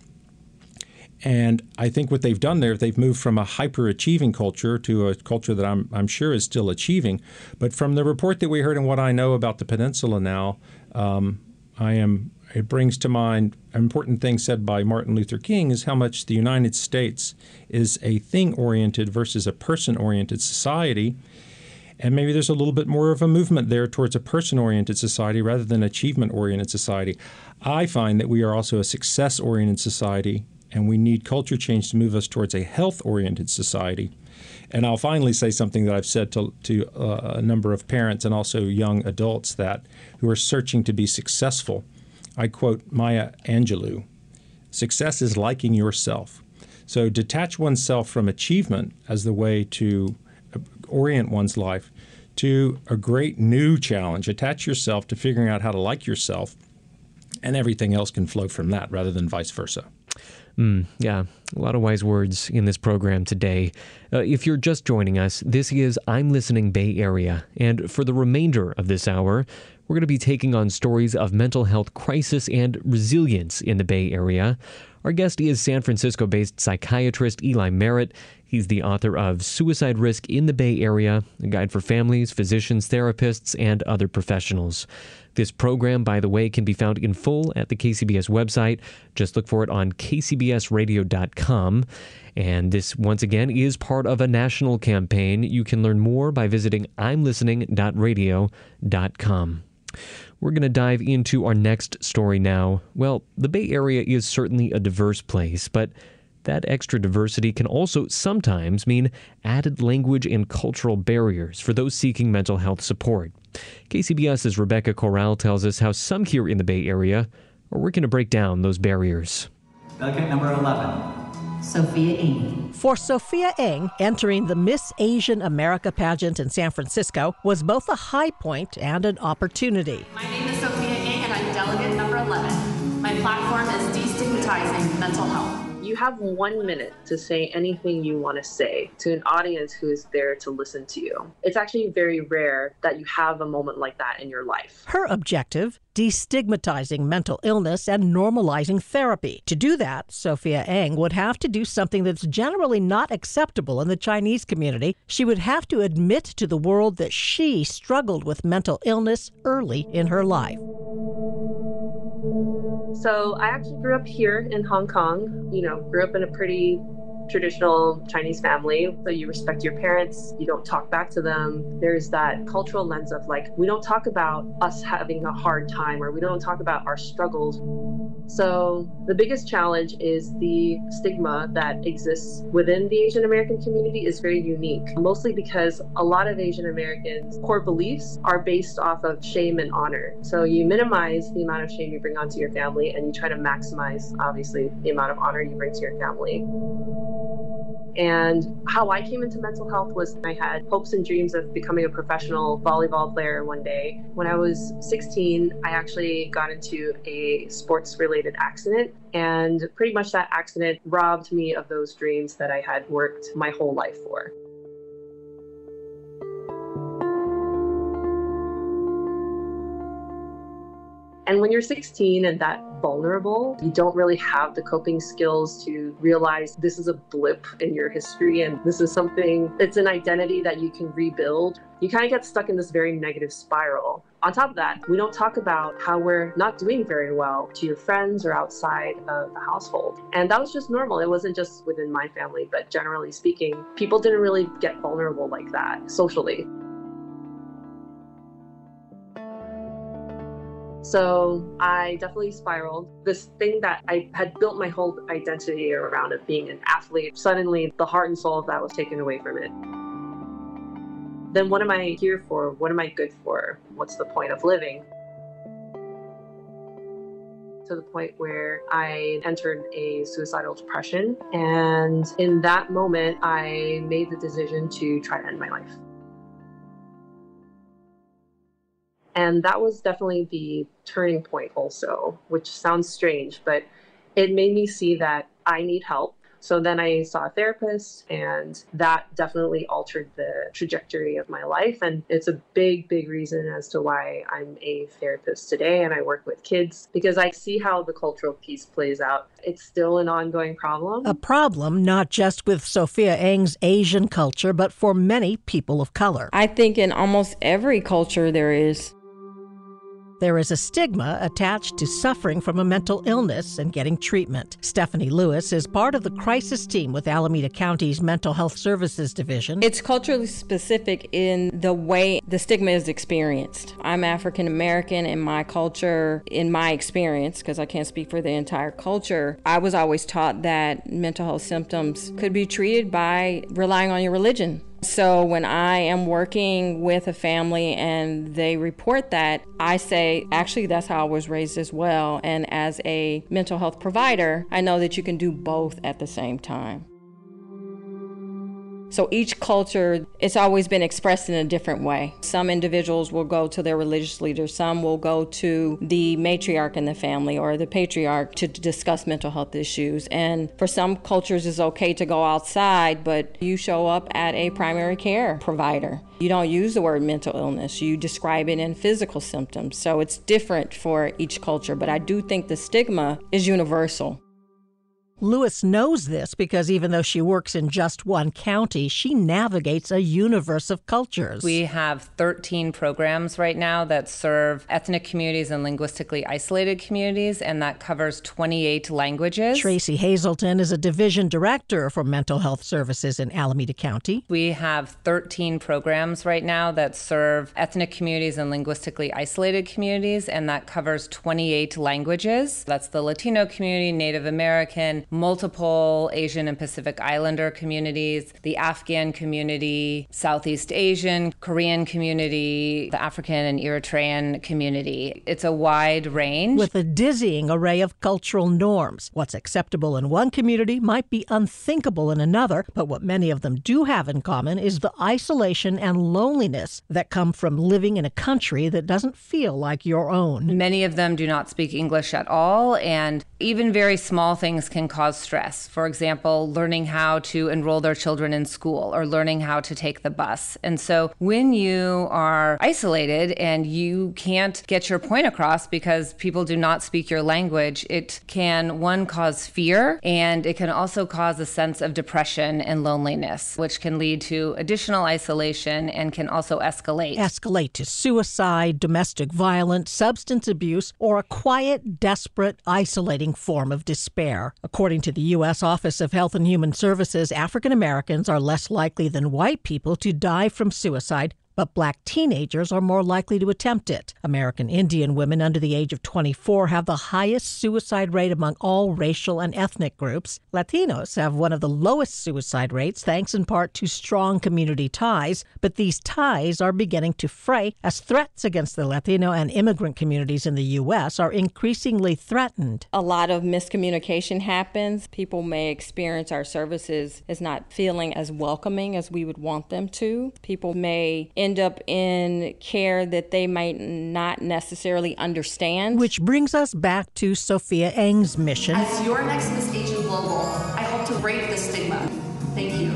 And I think what they've done there, they've moved from a hyper-achieving culture to a culture that I'm, I'm sure is still achieving. But from the report that we heard and what I know about the peninsula now, um, I am it brings to mind an important thing said by Martin Luther King is how much the United States is a thing-oriented versus a person-oriented society. And maybe there's a little bit more of a movement there towards a person-oriented society rather than achievement-oriented society. I find that we are also a success-oriented society, and we need culture change to move us towards a health-oriented society. And I'll finally say something that I've said to, to uh, a number of parents and also young adults that who are searching to be successful. I quote Maya Angelou, "Success is liking yourself." So detach oneself from achievement as the way to orient one's life to a great new challenge. Attach yourself to figuring out how to like yourself, and everything else can flow from that rather than vice versa. Mm, yeah, a lot of wise words in this program today. Uh, if you're just joining us, this is I'm Listening Bay Area, and for the remainder of this hour, we're going to be taking on stories of mental health crisis and resilience in the Bay Area. Our guest is San Francisco-based psychiatrist Eli Merritt. He's the author of Suicide Risk in the Bay Area, a guide for families, physicians, therapists, and other professionals. This program, by the way, can be found in full at the K C B S website. Just look for it on k c b s radio dot com. And this, once again, is part of a national campaign. You can learn more by visiting i'm listening dot radio dot com. We're going to dive into our next story now. Well, the Bay Area is certainly a diverse place, but that extra diversity can also sometimes mean added language and cultural barriers for those seeking mental health support. KCBS's Rebecca Corral tells us how some here in the Bay Area are working to break down those barriers. Delegate number eleven. Sophia Ng. For Sophia Ng, entering the Miss Asian America pageant in San Francisco was both a high point and an opportunity. My name is Sophia Ng, and I'm delegate number eleven. My platform is destigmatizing mental health. You have one minute to say anything you want to say to an audience who is there to listen to you. It's actually very rare that you have a moment like that in your life. Her objective, destigmatizing mental illness and normalizing therapy. To do that, Sophia Ng would have to do something that's generally not acceptable in the Chinese community. She would have to admit to the world that she struggled with mental illness early in her life. So I actually grew up here in Hong Kong, you know, grew up in a pretty traditional Chinese family. So you respect your parents, you don't talk back to them. There's that cultural lens of like, we don't talk about us having a hard time or we don't talk about our struggles. So the biggest challenge is the stigma that exists within the Asian American community is very unique, mostly because a lot of Asian Americans' core beliefs are based off of shame and honor. So you minimize the amount of shame you bring onto your family and you try to maximize, obviously, the amount of honor you bring to your family. And how I came into mental health was I had hopes and dreams of becoming a professional volleyball player one day. When I was sixteen, I actually got into a sports-related accident, and pretty much that accident robbed me of those dreams that I had worked my whole life for. And when you're sixteen and that vulnerable, you don't really have the coping skills to realize this is a blip in your history and this is something, it's an identity that you can rebuild. You kind of get stuck in this very negative spiral. On top of that, we don't talk about how we're not doing very well to your friends or outside of the household. And that was just normal. It wasn't just within my family, but generally speaking, people didn't really get vulnerable like that socially. So I definitely spiraled. This thing that I had built my whole identity around of being an athlete, suddenly the heart and soul of that was taken away from it. Then what am I here for? What am I good for? What's the point of living? To the point where I entered a suicidal depression. And in that moment, I made the decision to try to end my life. And that was definitely the turning point also, which sounds strange, but it made me see that I need help. So then I saw a therapist, and that definitely altered the trajectory of my life. And it's a big, big reason as to why I'm a therapist today and I work with kids, because I see how the cultural piece plays out. It's still an ongoing problem. A problem not just with Sophia Eng's Asian culture, but for many people of color. I think in almost every culture there is. There is a stigma attached to suffering from a mental illness and getting treatment. Stephanie Lewis is part of the crisis team with Alameda County's Mental Health Services Division. It's culturally specific in the way the stigma is experienced. I'm African American, and my culture, in my experience, because I can't speak for the entire culture, I was always taught that mental health symptoms could be treated by relying on your religion. So when I am working with a family and they report that, I say, actually, that's how I was raised as well. And as a mental health provider, I know that you can do both at the same time. So each culture, it's always been expressed in a different way. Some individuals will go to their religious leader, some will go to the matriarch in the family or the patriarch to discuss mental health issues. And for some cultures, it's okay to go outside, but you show up at a primary care provider. You don't use the word mental illness, you describe it in physical symptoms. So it's different for each culture, but I do think the stigma is universal. Lewis knows this because even though she works in just one county, she navigates a universe of cultures. We have thirteen programs right now that serve ethnic communities and linguistically isolated communities, and that covers twenty-eight languages. Tracy Hazelton is a division director for mental health services in Alameda County. We have thirteen programs right now that serve ethnic communities and linguistically isolated communities, and that covers twenty-eight languages. That's the Latino community, Native American, multiple Asian and Pacific Islander communities, the Afghan community, Southeast Asian, Korean community, the African and Eritrean community. It's a wide range. With a dizzying array of cultural norms. What's acceptable in one community might be unthinkable in another, but what many of them do have in common is the isolation and loneliness that come from living in a country that doesn't feel like your own. Many of them do not speak English at all, and even very small things can cause stress. For example, learning how to enroll their children in school or learning how to take the bus. And so when you are isolated and you can't get your point across because people do not speak your language, it can, one, cause fear, and it can also cause a sense of depression and loneliness, which can lead to additional isolation and can also escalate. Escalate to suicide, domestic violence, substance abuse, or a quiet, desperate, isolating form of despair. According to the U S Office of Health and Human Services, African Americans are less likely than white people to die from suicide, but black teenagers are more likely to attempt it. American Indian women under the age of twenty-four have the highest suicide rate among all racial and ethnic groups. Latinos have one of the lowest suicide rates, thanks in part to strong community ties, but these ties are beginning to fray as threats against the Latino and immigrant communities in the U S are increasingly threatened. A lot of miscommunication happens. People may experience our services as not feeling as welcoming as we would want them to. People may end up in care that they might not necessarily understand. Which brings us back to Sophia Eng's mission. As your next Miss Asian Global, I hope to break the stigma. Thank you.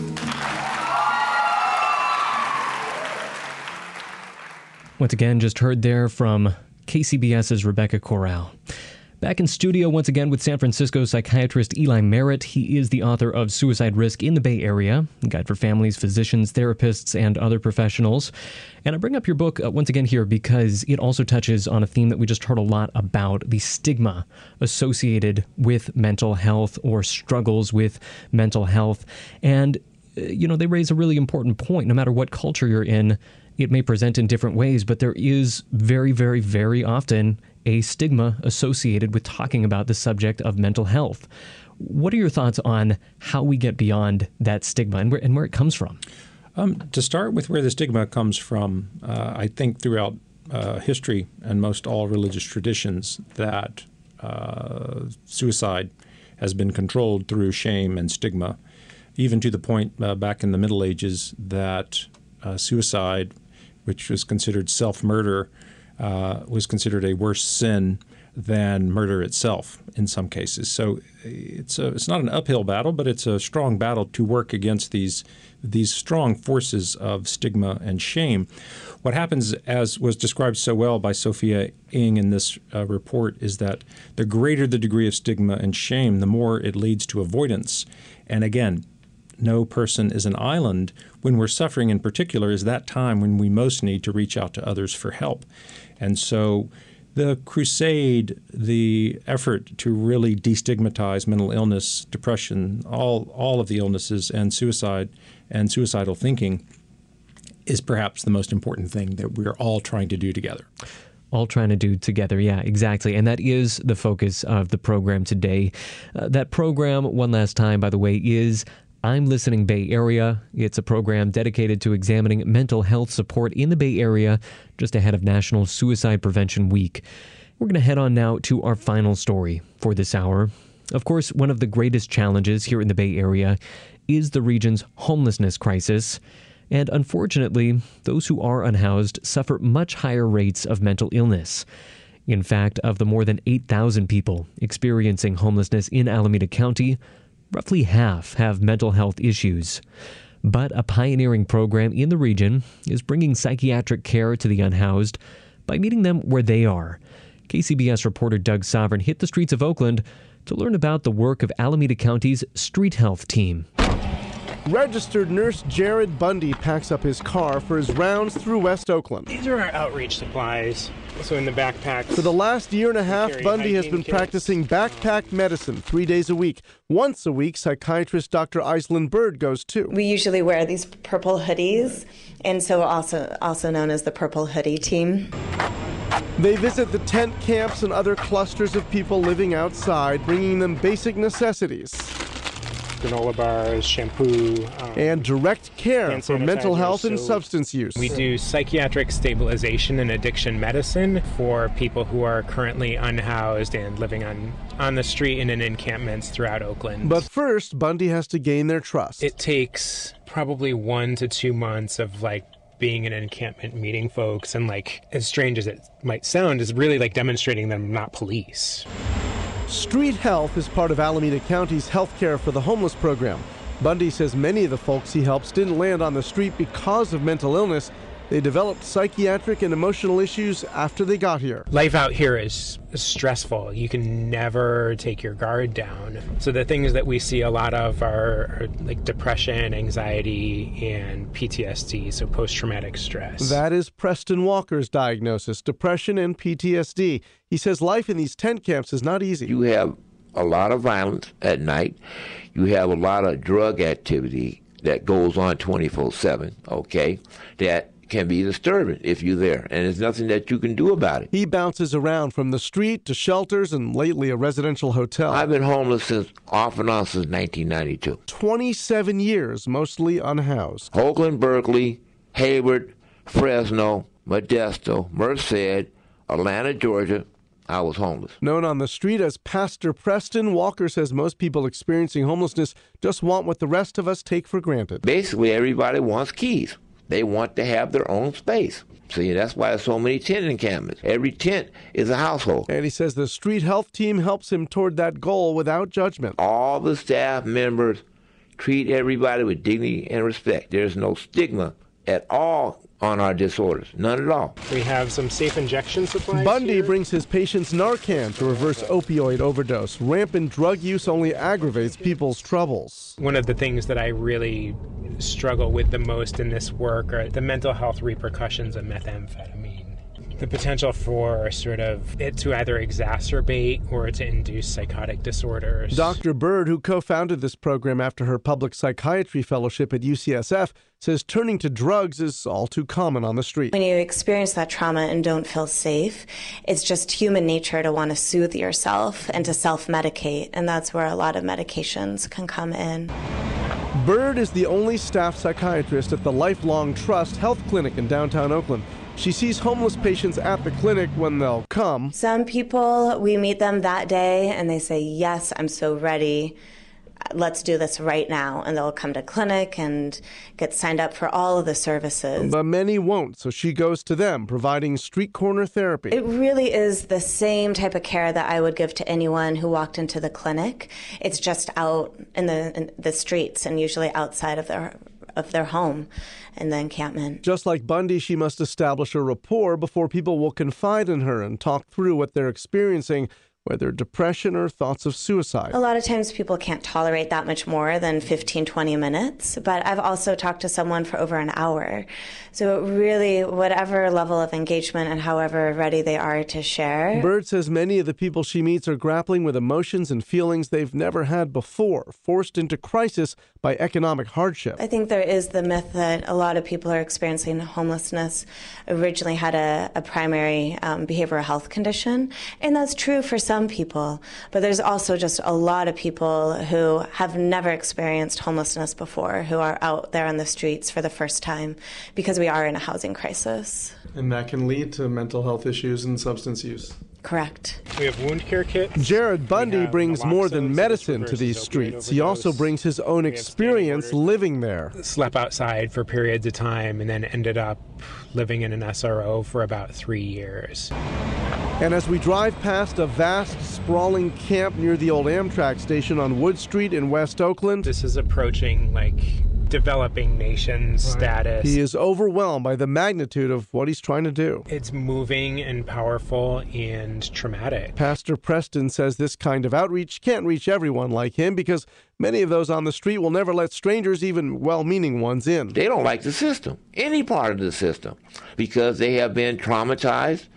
Once again, just heard there from KCBS's Rebecca Corral. Back in studio once again with San Francisco psychiatrist Eli Merritt. He is the author of Suicide Risk in the Bay Area, a guide for families, physicians, therapists, and other professionals. And I bring up your book uh, once again here because it also touches on a theme that we just heard a lot about, the stigma associated with mental health or struggles with mental health. And, uh, you know, they raise a really important point. No matter what culture you're in, it may present in different ways, but there is very, very, very often a stigma associated with talking about the subject of mental health. What are your thoughts on how we get beyond that stigma and where, and where it comes from? Um, to start with where the stigma comes from, uh, I think throughout uh, history and most all religious traditions that uh, suicide has been controlled through shame and stigma, even to the point uh, back in the Middle Ages that uh, suicide, which was considered self-murder, uh, was considered a worse sin than murder itself in some cases. So it's a, it's not an uphill battle, but it's a strong battle to work against these these strong forces of stigma and shame. What happens, as was described so well by Sophia Ng in this uh, report, is that the greater the degree of stigma and shame, the more it leads to avoidance. And again, no person is an island. When we're suffering in particular is that time when we most need to reach out to others for help. And so the crusade, the effort to really destigmatize mental illness, depression, all, all of the illnesses, and suicide and suicidal thinking is perhaps the most important thing that we're all trying to do together. All trying to do together. Yeah, exactly. And that is the focus of the program today. Uh, that program, one last time, by the way, is I'm Listening Bay Area. It's a program dedicated to examining mental health support in the Bay Area just ahead of National Suicide Prevention Week. We're going to head on now to our final story for this hour. Of course, one of the greatest challenges here in the Bay Area is the region's homelessness crisis. And unfortunately, those who are unhoused suffer much higher rates of mental illness. In fact, of the more than eight thousand people experiencing homelessness in Alameda County, roughly half have mental health issues. But a pioneering program in the region is bringing psychiatric care to the unhoused by meeting them where they are. K C B S reporter Doug Sovereign hit the streets of Oakland to learn about the work of Alameda County's Street Health team. Registered nurse Jared Bundy packs up his car for his rounds through West Oakland. These are our outreach supplies. So in the backpack. For the last year and a half, Bundy has been kits. practicing backpack medicine three days a week. Once a week, psychiatrist Doctor Iselin Bird goes too. We usually wear these purple hoodies, and so also also known as the Purple Hoodie Team. They visit the tent camps and other clusters of people living outside, bringing them basic necessities. Granola bars, shampoo. Um, and direct care for mental health and so substance use. We do psychiatric stabilization and addiction medicine for people who are currently unhoused and living on, on the street and in encampments throughout Oakland. But first, Bundy has to gain their trust. It takes probably one to two months of like being in an encampment, meeting folks, and like, as strange as it might sound, is really like demonstrating that I'm not police. Street Health is part of Alameda County's Health Care for the Homeless program. Bundy says many of the folks he helps didn't land on the street because of mental illness. They developed psychiatric and emotional issues after they got here. Life out here is stressful. You can never take your guard down. So the things that we see a lot of are, are like depression, anxiety, and P T S D, so post-traumatic stress. That is Preston Walker's diagnosis, depression and P T S D. He says life in these tent camps is not easy. You have a lot of violence at night. You have a lot of drug activity that goes on twenty-four seven, okay, that can be disturbing if you're there, and there's nothing that you can do about it. He bounces around from the street to shelters and lately a residential hotel. I've been homeless since off and on since nineteen ninety-two. twenty-seven years, mostly unhoused. Oakland, Berkeley, Hayward, Fresno, Modesto, Merced, Atlanta, Georgia. I was homeless. Known on the street as Pastor Preston, Walker says most people experiencing homelessness just want what the rest of us take for granted. Basically, everybody wants keys. They want to have their own space. See, that's why there's so many tent encampments. Every tent is a household. And he says the Street Health team helps him toward that goal without judgment. All the staff members treat everybody with dignity and respect. There's no stigma at all on our disorders. None at all. We have some safe injection supplies. Bundy here. brings his patients Narcan to reverse opioid overdose. Rampant drug use only aggravates people's troubles. One of the things that I really struggle with the most in this work are the mental health repercussions of methamphetamine. The potential for sort of it to either exacerbate or to induce psychotic disorders. Doctor Bird, who co-founded this program after her public psychiatry fellowship at U C S F, says turning to drugs is all too common on the street. When you experience that trauma and don't feel safe, it's just human nature to want to soothe yourself and to self-medicate, and that's where a lot of medications can come in. Bird is the only staff psychiatrist at the Lifelong Trust Health Clinic in downtown Oakland. She sees homeless patients at the clinic when they'll come. Some people, we meet them that day and they say, yes, I'm so ready. let's do this right now. And they'll come to clinic and get signed up for all of the services. But many won't, so she goes to them, providing street corner therapy. It really is the same type of care that I would give to anyone who walked into the clinic. It's just out in the in the streets and usually outside of their of their home in the encampment. Just like Bundy, she must establish a rapport before people will confide in her and talk through what they're experiencing, whether depression or thoughts of suicide. A lot of times people can't tolerate that much more than fifteen, twenty minutes, but I've also talked to someone for over an hour. So really, whatever level of engagement and however ready they are to share. Bird says many of the people she meets are grappling with emotions and feelings they've never had before, forced into crisis by economic hardship. I think there is the myth that a lot of people who are experiencing homelessness originally had a, a primary um, behavioral health condition, and that's true for some Some people, but there's also just a lot of people who have never experienced homelessness before, who are out there on the streets for the first time because we are in a housing crisis. And that can lead to mental health issues and substance use. Correct. We have wound care kits. Jared Bundy brings more than medicine to these streets. He also brings his own experience living there. Slept outside for periods of time and then ended up living in an S R O for about three years. And as we drive past a vast, sprawling camp near the old Amtrak station on Wood Street in West Oakland, this is approaching like developing nation status. He is overwhelmed by the magnitude of what he's trying to do. It's moving and powerful and traumatic. Pastor Preston says this kind of outreach can't reach everyone like him because many of those on the street will never let strangers, even well-meaning ones, in. They don't like the system, any part of the system, because they have been traumatized,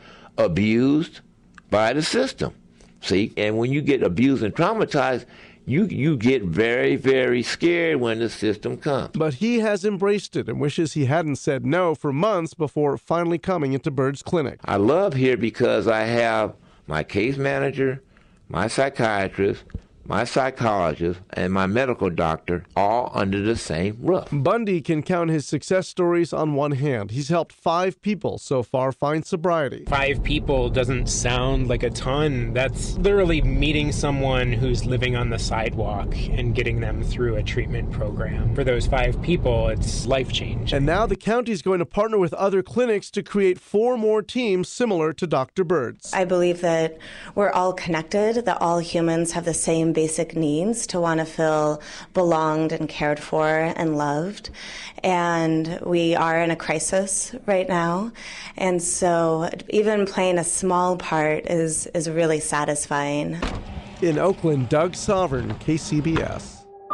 abused by the system. See, and when you get abused and traumatized, You you get very, very scared when the system comes. But he has embraced it and wishes he hadn't said no for months before finally coming into Bird's clinic. I love here because I have my case manager, my psychiatrist, my psychologist, and my medical doctor all under the same roof. Bundy can count his success stories on one hand. He's helped five people so far find sobriety. Five people doesn't sound like a ton. That's literally meeting someone who's living on the sidewalk and getting them through a treatment program. For those five people, it's life-changing. And now the county's going to partner with other clinics to create four more teams similar to Doctor Bird's. I believe that we're all connected, that all humans have the same basic needs to want to feel belonged and cared for and loved. And we are in a crisis right now. And so even playing a small part is, is really satisfying. In Oakland, Doug Sovereign, K C B S.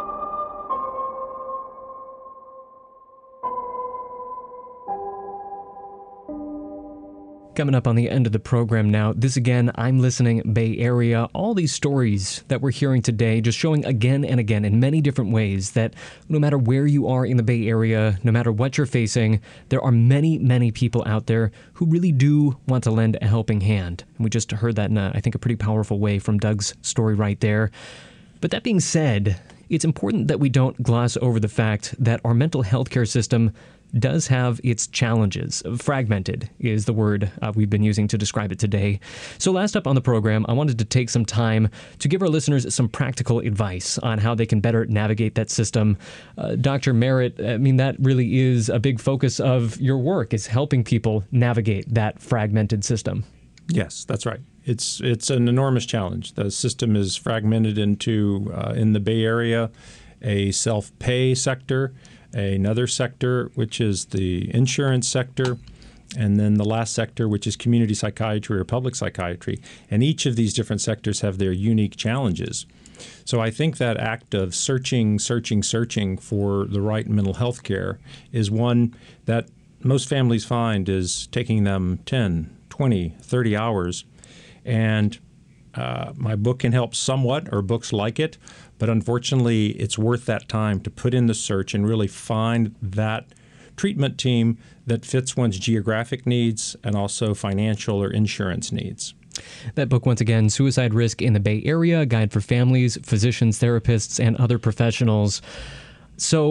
Coming up on the end of the program now, this again, I'm Listening Bay Area. All these stories that we're hearing today just showing again and again in many different ways that no matter where you are in the Bay Area, no matter what you're facing, there are many, many people out there who really do want to lend a helping hand. And we just heard that in, a, I think, a pretty powerful way from Doug's story right there. But that being said, it's important that we don't gloss over the fact that our mental health care system does have its challenges. Fragmented is the word uh, we've been using to describe it today. So last up on the program, I wanted to take some time to give our listeners some practical advice on how they can better navigate that system. Uh, Doctor Merritt, I mean, that really is a big focus of your work, is helping people navigate that fragmented system. Yes, that's right. It's it's an enormous challenge. The system is fragmented into, uh, in the Bay Area, a self-pay sector, another sector, which is the insurance sector, and then the last sector, which is community psychiatry or public psychiatry. And each of these different sectors have their unique challenges. So I think that act of searching, searching, searching for the right mental health care is one that most families find is taking them ten, twenty, thirty hours. And uh, my book can help somewhat, or books like it. But unfortunately, it's worth that time to put in the search and really find that treatment team that fits one's geographic needs and also financial or insurance needs. That book, once again, Suicide Risk in the Bay Area, a guide for families, physicians, therapists, and other professionals. So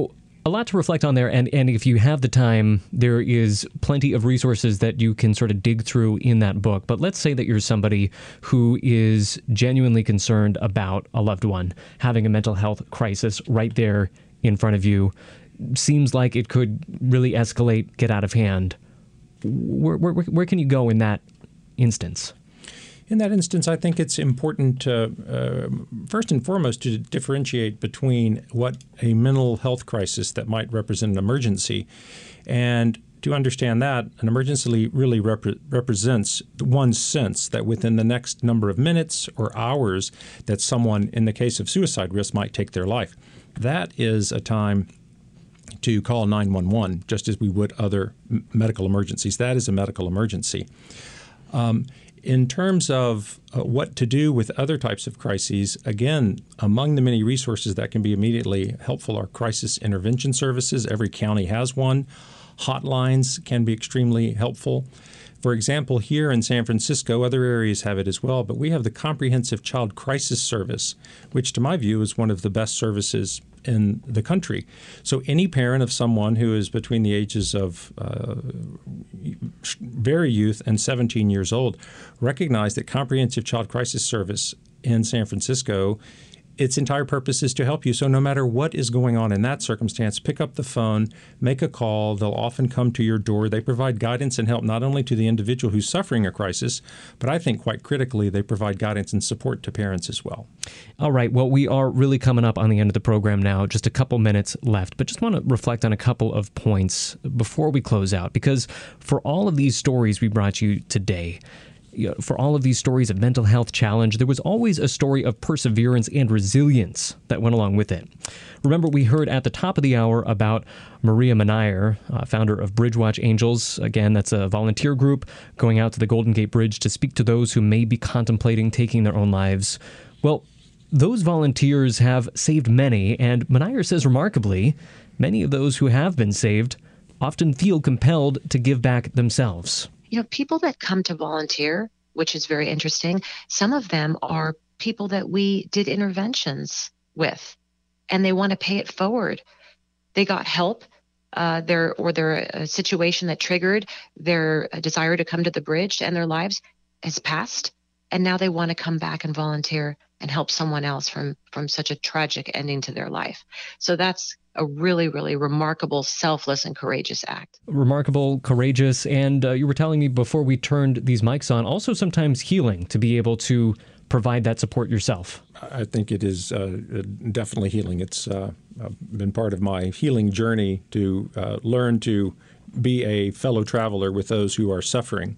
A lot to reflect on there, and, and if you have the time, there is plenty of resources that you can sort of dig through in that book. But let's say that you're somebody who is genuinely concerned about a loved one having a mental health crisis right there in front of you. Seems like it could really escalate, get out of hand. Where, where, where can you go in that instance? In that instance, I think it's important to, uh, first and foremost, to differentiate between what a mental health crisis that might represent an emergency. And to understand that, an emergency really rep- represents one's sense that within the next number of minutes or hours that someone, in the case of suicide risk, might take their life. That is a time to call nine one one, just as we would other m- medical emergencies. That is a medical emergency. Um, In terms of uh, what to do with other types of crises, again, among the many resources that can be immediately helpful are crisis intervention services. Every county has one. Hotlines can be extremely helpful. For example, here in San Francisco, other areas have it as well, but we have the Comprehensive Child Crisis Service, which to my view is one of the best services in the country. So any parent of someone who is between the ages of uh, very youth and seventeen years old recognize that Comprehensive Child Crisis Service in San Francisco, its entire purpose is to help you. So no matter what is going on in that circumstance, pick up the phone, make a call. They'll often come to your door. They provide guidance and help not only to the individual who's suffering a crisis, but I think quite critically, they provide guidance and support to parents as well. All right. Well, we are really coming up on the end of the program now. Just a couple minutes left, but just want to reflect on a couple of points before we close out, because for all of these stories we brought you today, You know, for all of these stories of mental health challenge, there was always a story of perseverance and resilience that went along with it. Remember, we heard at the top of the hour about Maria Menayer, uh, founder of Bridgewatch Angels. Again, that's a volunteer group going out to the Golden Gate Bridge to speak to those who may be contemplating taking their own lives. Well, those volunteers have saved many, and Menayer says remarkably, many of those who have been saved often feel compelled to give back themselves. You know, people that come to volunteer, which is very interesting, some of them are people that we did interventions with, and they want to pay it forward. They got help, uh, their or their a situation that triggered their desire to come to the bridge, and their lives has passed, and now they want to come back and volunteer and help someone else from from such a tragic ending to their life. So that's a really, really remarkable, selfless, and courageous act. Remarkable, courageous, and uh, you were telling me before we turned these mics on, also sometimes healing to be able to provide that support yourself. I think it is uh, definitely healing. It's uh, been part of my healing journey to uh, learn to be a fellow traveler with those who are suffering.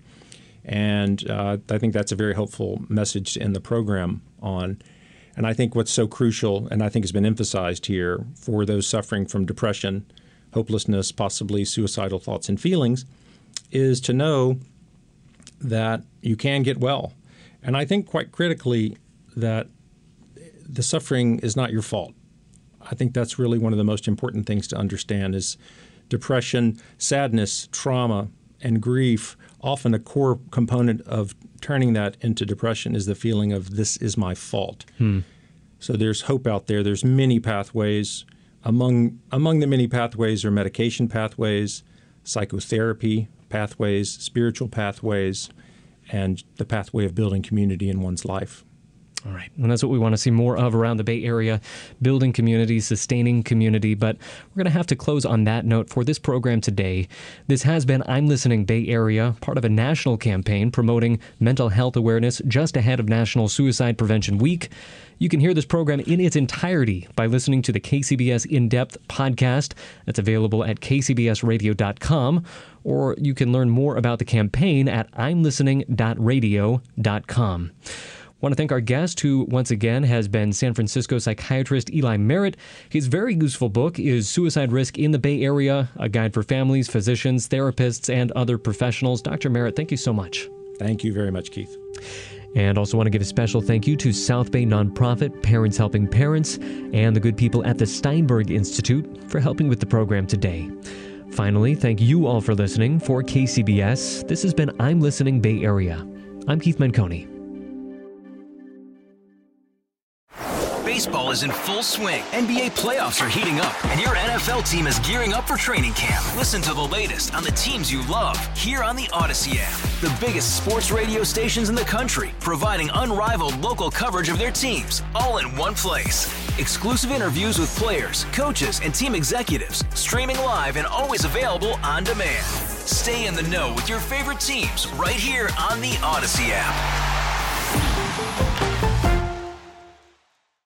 And uh, I think that's a very helpful message in the program on. And I think what's so crucial, and I think has been emphasized here, for those suffering from depression, hopelessness, possibly suicidal thoughts and feelings, is to know that you can get well. And I think quite critically that the suffering is not your fault. I think that's really one of the most important things to understand is depression, sadness, trauma, and grief. Often a core component of turning that into depression is the feeling of this is my fault. Hmm. So there's hope out there. There's many pathways. Among among the many pathways are medication pathways, psychotherapy pathways, spiritual pathways, and the pathway of building community in one's life. All right. And that's what we want to see more of around the Bay Area, building community, sustaining community. But we're going to have to close on that note for this program today. This has been I'm Listening Bay Area, part of a national campaign promoting mental health awareness just ahead of National Suicide Prevention Week. You can hear this program in its entirety by listening to the K C B S In-Depth podcast. That's available at k c b s radio dot com, or you can learn more about the campaign at i'm listening dot radio dot com. I want to thank our guest, who once again has been San Francisco psychiatrist Eli Merritt. His very useful book is Suicide Risk in the Bay Area, a guide for families, physicians, therapists, and other professionals. Doctor Merritt, thank you so much. Thank you very much, Keith. And also want to give a special thank you to South Bay nonprofit Parents Helping Parents and the good people at the Steinberg Institute for helping with the program today. Finally, thank you all for listening. For K C B S, this has been I'm Listening Bay Area. I'm Keith Menconi. Baseball Baseball is in full swing. N B A playoffs are heating up, and your N F L team is gearing up for training camp. Listen to the latest on the teams you love here on the Odyssey app. The biggest sports radio stations in the country, providing unrivaled local coverage of their teams, all in one place. Exclusive interviews with players, coaches, and team executives, streaming live and always available on demand. Stay in the know with your favorite teams right here on the Odyssey app.